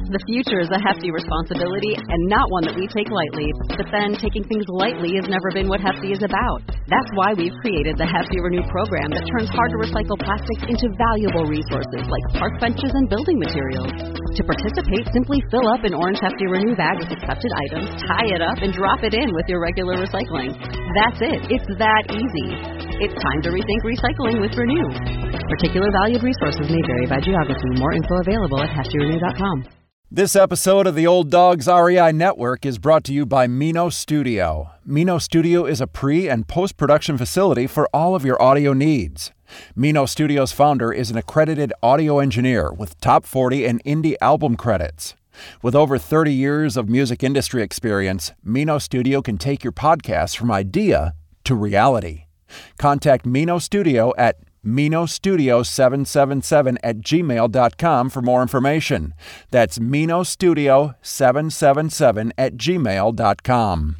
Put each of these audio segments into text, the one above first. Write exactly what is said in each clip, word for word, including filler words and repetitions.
The future is a hefty responsibility and not one that we take lightly. But then taking things lightly has never been what Hefty is about. That's why we've created the Hefty Renew program that turns hard-to-recycle plastics into valuable resources like park benches and building materials. To participate, simply fill up an orange Hefty Renew bag with accepted items, tie it up, and drop it in with your regular recycling. That's it. It's that easy. It's time to rethink recycling with Renew. Particular valued resources may vary by geography. More info available at hefty renew dot com. This episode of the Old Dogs R E I Network is brought to you by Mino Studio. Mino Studio is a pre- and post-production facility for all of your audio needs. Mino Studio's founder is an accredited audio engineer with top forty and indie album credits. With over thirty years of music industry experience, Mino Studio can take your podcast from idea to reality. Contact Mino Studio at Mino Studio seven seven seven at gmail dot com for more information. That's Mino Studio seven seven seven at gmail dot com.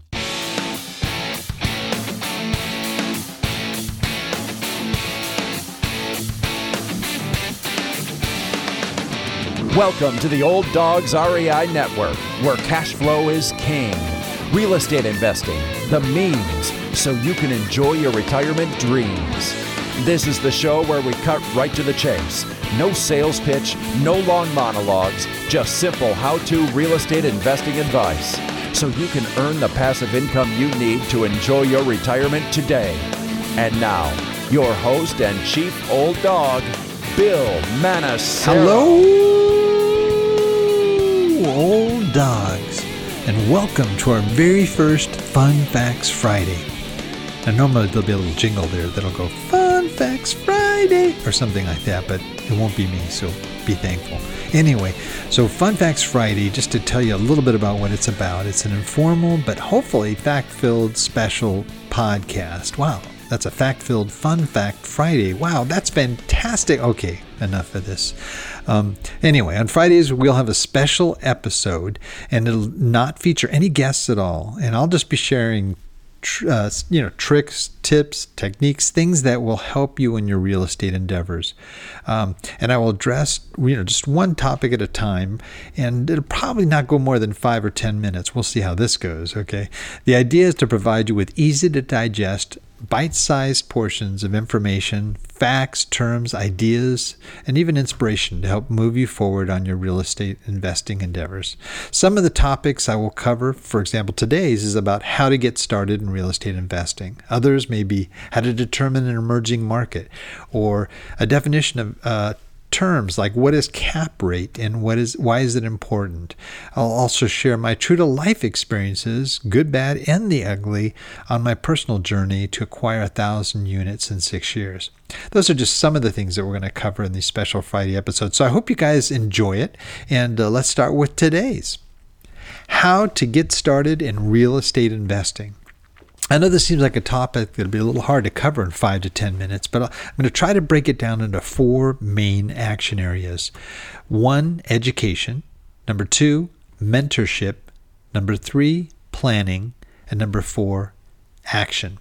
Welcome to the Old Dogs R E I Network, where cash flow is king. Real estate investing, the means, so you can enjoy your retirement dreams. This is the show where we cut right to the chase. No sales pitch, no long monologues, just simple how-to real estate investing advice, so you can earn the passive income you need to enjoy your retirement today. And now, your host and chief old dog, Bill Manassero. Hello, old dogs, and welcome to our very first Fun Facts Friday. Now, normally there'll be a little jingle there that'll go, Fun Facts Friday, or something like that, but it won't be me, so be thankful. Anyway, so Fun Facts Friday, just to tell you a little bit about what it's about. It's an informal, but hopefully fact-filled special podcast. Wow, that's a fact-filled Fun Fact Friday. Wow, that's fantastic. Okay, enough of this. Um, anyway, on Fridays, we'll have a special episode, and it'll not feature any guests at all, and I'll just be sharing Uh, you know, tricks, tips, techniques, things that will help you in your real estate endeavors. Um, and I will address, you know, just one topic at a time, and it'll probably not go more than five or ten minutes. We'll see how this goes, okay? The idea is to provide you with easy to digest, bite-sized portions of information, facts, terms, ideas, and even inspiration to help move you forward on your real estate investing endeavors. Some of the topics I will cover, for example, today's is about how to get started in real estate investing. Others may be how to determine an emerging market, or a definition of uh, terms like what is cap rate and what is why is it important. I'll also share my true to life experiences, good, bad, and the ugly, on my personal journey to acquire a thousand units in six years. Those are just some of the things that we're going to cover in these special Friday episodes. So I hope you guys enjoy it. And uh, let's start with today's. How to get started in real estate investing. I know this seems like a topic that'll be a little hard to cover in five to ten minutes, but I'm going to try to break it down into four main action areas. One, education. Number two, mentorship. Number three, planning. And number four, action.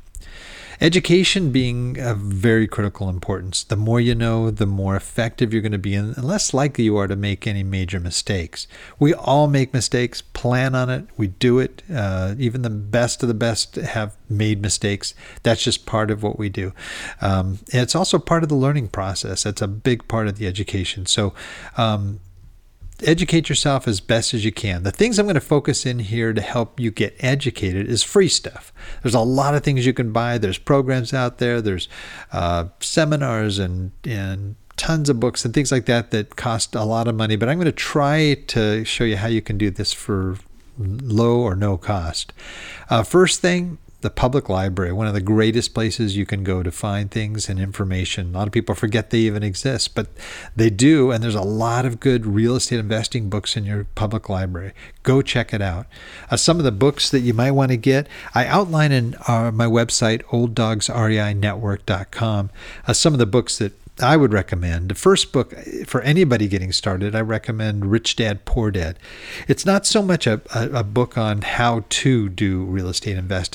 Education being of very critical importance. The more you know, the more effective you're going to be, and less likely you are to make any major mistakes. We all make mistakes, plan on it, we do it. Uh, even the best of the best have made mistakes. That's just part of what we do. Um, and it's also part of the learning process. That's a big part of the education. So, um, educate yourself as best as you can. The things I'm going to focus in here to help you get educated is free stuff. There's a lot of things you can buy. There's programs out there. There's uh, seminars and, and tons of books and things like that that cost a lot of money. But I'm going to try to show you how you can do this for low or no cost. Uh, first thing, the public library, one of the greatest places you can go to find things and information. A lot of people forget they even exist, but they do, and there's a lot of good real estate investing books in your public library. Go check it out. Uh, some of the books that you might want to get, I outline in uh, my website, old dogs R E I network dot com, uh, some of the books that I would recommend. The first book for anybody getting started, I recommend Rich Dad, Poor Dad. It's not so much a, a, a book on how to do real estate investing.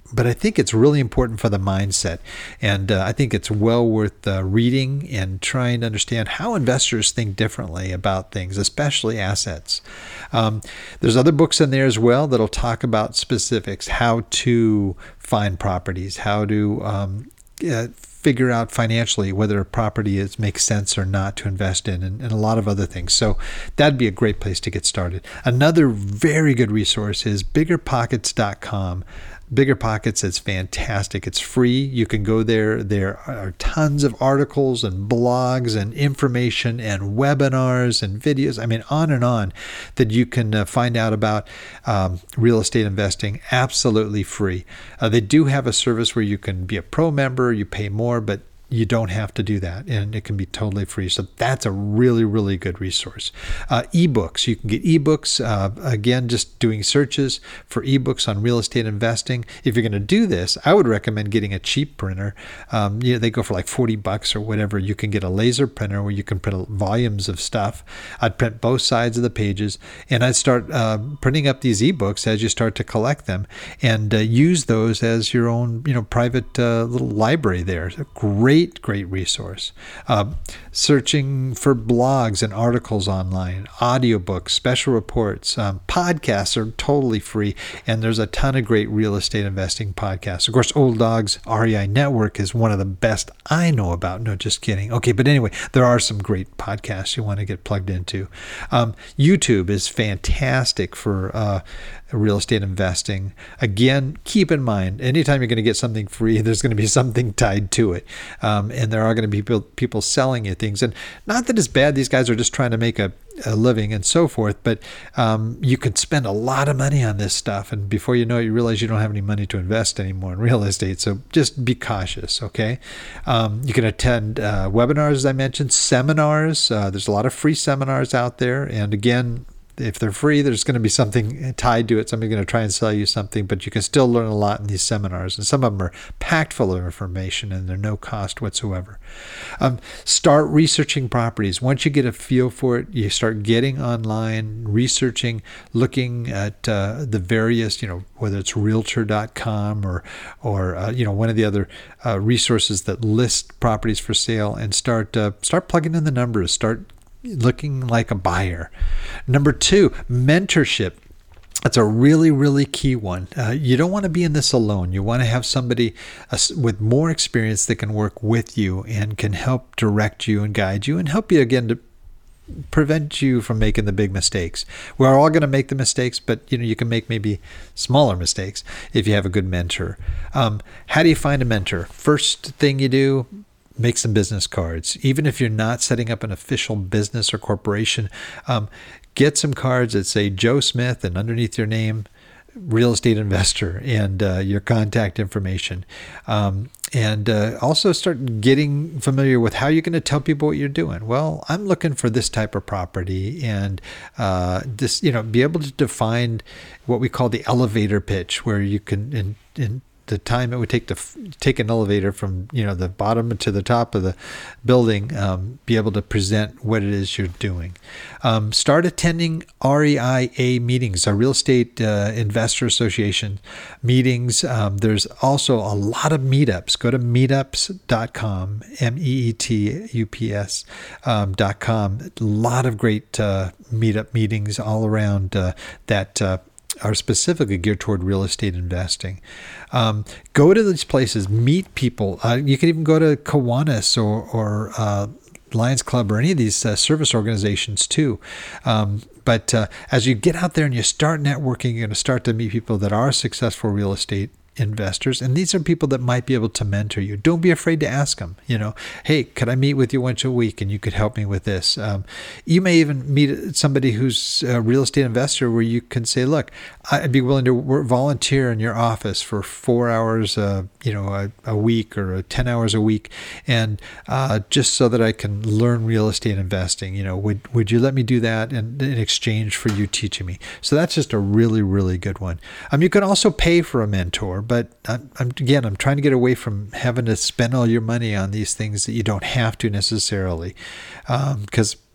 but I think it's really important for the mindset. And uh, I think it's well worth uh, reading and trying to understand how investors think differently about things, especially assets. Um, there's other books in there as well that'll talk about specifics, how to find properties, how to um, uh, figure out financially whether a property is makes sense or not to invest in, and, and a lot of other things. So that'd be a great place to get started. Another very good resource is bigger pockets dot com. BiggerPockets is fantastic. It's free. You can go there. There are tons of articles and blogs and information and webinars and videos. I mean, on and on that you can uh, find out about um, real estate investing absolutely free. Uh, they do have a service where you can be a pro member. You pay more, but you don't have to do that, and it can be totally free. So that's a really, really good resource. Uh, ebooks, you can get ebooks. Uh, again, just doing searches for ebooks on real estate investing. If you're going to do this, I would recommend getting a cheap printer. Um, you know, they go for like forty bucks or whatever. You can get a laser printer where you can print volumes of stuff. I'd print both sides of the pages, and I'd start uh, printing up these ebooks as you start to collect them, and uh, use those as your own, you know, private uh, little library there. It's a great Great, great resource. Uh, searching for blogs and articles online, audiobooks, special reports, um, podcasts are totally free, and there's a ton of great real estate investing podcasts. Of course, Old Dogs R E I Network is one of the best I know about. No, just kidding. Okay, but anyway, there are some great podcasts you want to get plugged into. Um, YouTube is fantastic for uh, real estate investing. Again, keep in mind, anytime you're going to get something free, there's going to be something tied to it. Um, and there are going to be people, people selling you things. And not that it's bad. These guys are just trying to make a, a living and so forth. But um, you can spend a lot of money on this stuff. And before you know it, you realize you don't have any money to invest anymore in real estate. So just be cautious, okay? Um, you can attend uh, webinars, as I mentioned, seminars. Uh, there's a lot of free seminars out there. And again, if they're free, there's going to be something tied to it. Somebody's going to try and sell you something, but you can still learn a lot in these seminars. And some of them are packed full of information, and they're no cost whatsoever. Um, start researching properties. Once you get a feel for it, you start getting online, researching, looking at uh, the various, you know, whether it's realtor dot com or, or uh, you know, one of the other uh, resources that list properties for sale, and start uh, start plugging in the numbers. Start looking like a buyer. Number two, mentorship. That's a really, really key one. Uh, you don't want to be in this alone. You want to have somebody uh, with more experience that can work with you and can help direct you and guide you and help you, again, to prevent you from making the big mistakes. We're all going to make the mistakes, but you know, you can make maybe smaller mistakes if you have a good mentor. Um, how do you find a mentor? First thing you do, make some business cards. Even if you're not setting up an official business or corporation, um, get some cards that say Joe Smith, and underneath your name, real estate investor, and uh, your contact information. Um, and uh, also start getting familiar with how you're going to tell people what you're doing. Well, I'm looking for this type of property, and uh, this, you know, be able to define what we call the elevator pitch, where you can, in, in the time it would take to f- take an elevator from, you know, the bottom to the top of the building, um, be able to present what it is you're doing. Um, start attending R E I A meetings, our Real Estate uh, Investor Association meetings. Um, there's also a lot of meetups. Go to meetups dot com, M E E T U P S um, dot com. A lot of great uh, meetup meetings all around uh, that uh, are specifically geared toward real estate investing. Um, go to these places, meet people. Uh, you can even go to Kiwanis or, or uh, Lions Club or any of these uh, service organizations too. Um, but uh, as you get out there and you start networking, you're going to start to meet people that are successful real estate investors, and these are people that might be able to mentor you. Don't be afraid to ask them, you know, hey, could I meet with you once a week and you could help me with this? Um, you may even meet somebody who's a real estate investor where you can say, look, I'd be willing to work, volunteer in your office for four hours, uh, you know, a, a week or ten hours a week, and uh, just so that I can learn real estate investing. You know, would would you let me do that in, in exchange for you teaching me? So that's just a really, really good one. Um, you can also pay for a mentor. But I'm, I'm, again, I'm trying to get away from having to spend all your money on these things that you don't have to necessarily, because um,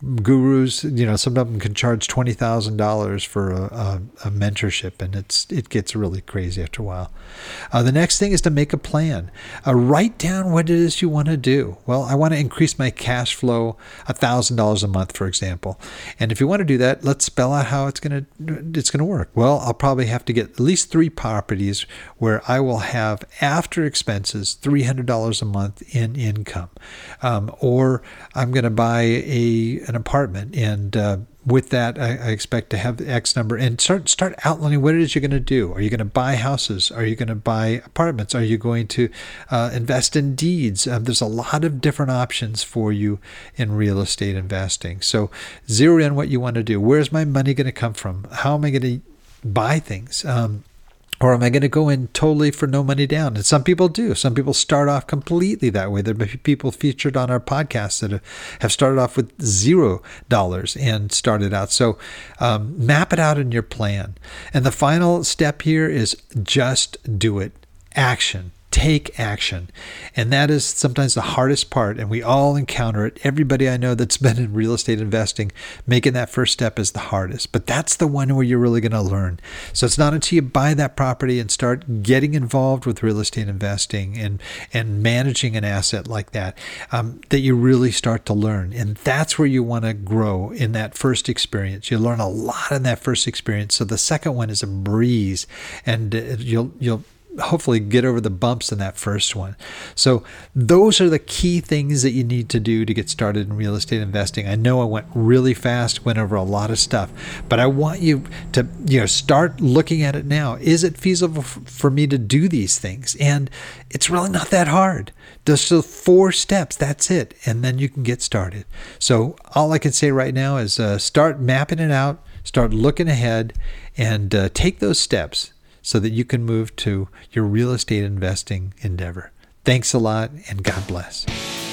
gurus, you know, some of them can charge twenty thousand dollars for a, a, a mentorship, and it's it gets really crazy after a while. Uh, the next thing is to make a plan. Uh, write down what it is you want to do. Well, I want to increase my cash flow one thousand dollars a month, for example. And if you want to do that, let's spell out how it's going to it's going to work. Well, I'll probably have to get at least three properties where I will have, after expenses, three hundred dollars a month in income. Um, or I'm going to buy a an apartment, and uh, with that, I, I expect to have X number, and start start outlining what it is you're going to do. Are you going to buy houses? Are you going to buy apartments? Are you going to uh, invest in deeds? Um, there's a lot of different options for you in real estate investing. So zero in what you want to do. Where's my money going to come from? How am I going to buy things? Um, Or am I going to go in totally for no money down? And some people do. Some people start off completely that way. There may be people featured on our podcast that have started off with zero dollars and started out. So um, map it out in your plan. And the final step here is just do it. Action. Take action. And that is sometimes the hardest part. And we all encounter it. Everybody I know that's been in real estate investing, making that first step is the hardest. But that's the one where you're really going to learn. So it's not until you buy that property and start getting involved with real estate investing and, and managing an asset like that, um, that you really start to learn. And that's where you want to grow in that first experience. You learn a lot in that first experience. So the second one is a breeze, and you'll, you'll, hopefully get over the bumps in that first one. So those are the key things that you need to do to get started in real estate investing. I know I went really fast, went over a lot of stuff, but I want you to, you know, start looking at it now. Is it feasible f- for me to do these things? And it's really not that hard. Just the four steps, that's it. And then you can get started. So all I can say right now is uh, start mapping it out, start looking ahead, and uh, take those steps so that you can move to your real estate investing endeavor. Thanks a lot, and God bless.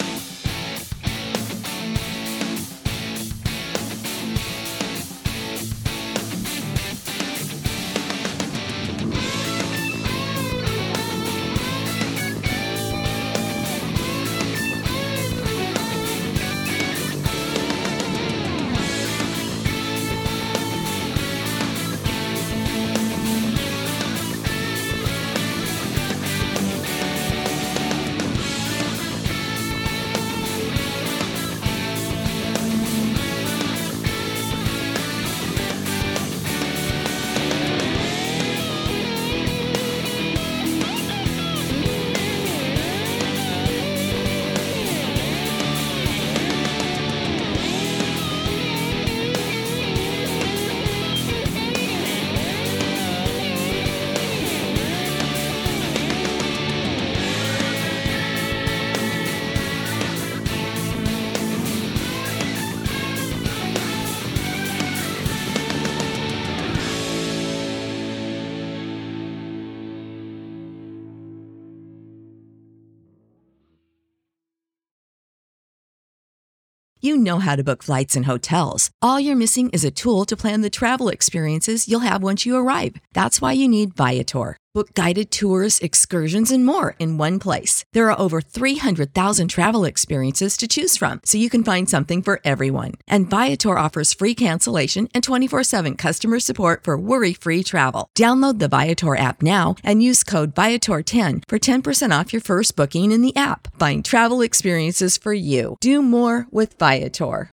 You know how to book flights and hotels. All you're missing is a tool to plan the travel experiences you'll have once you arrive. That's why you need Viator. Book guided tours, excursions, and more in one place. There are over three hundred thousand travel experiences to choose from, so you can find something for everyone. And Viator offers free cancellation and twenty-four seven customer support for worry-free travel. Download the Viator app now and use code Viator ten for ten percent off your first booking in the app. Find travel experiences for you. Do more with Viator.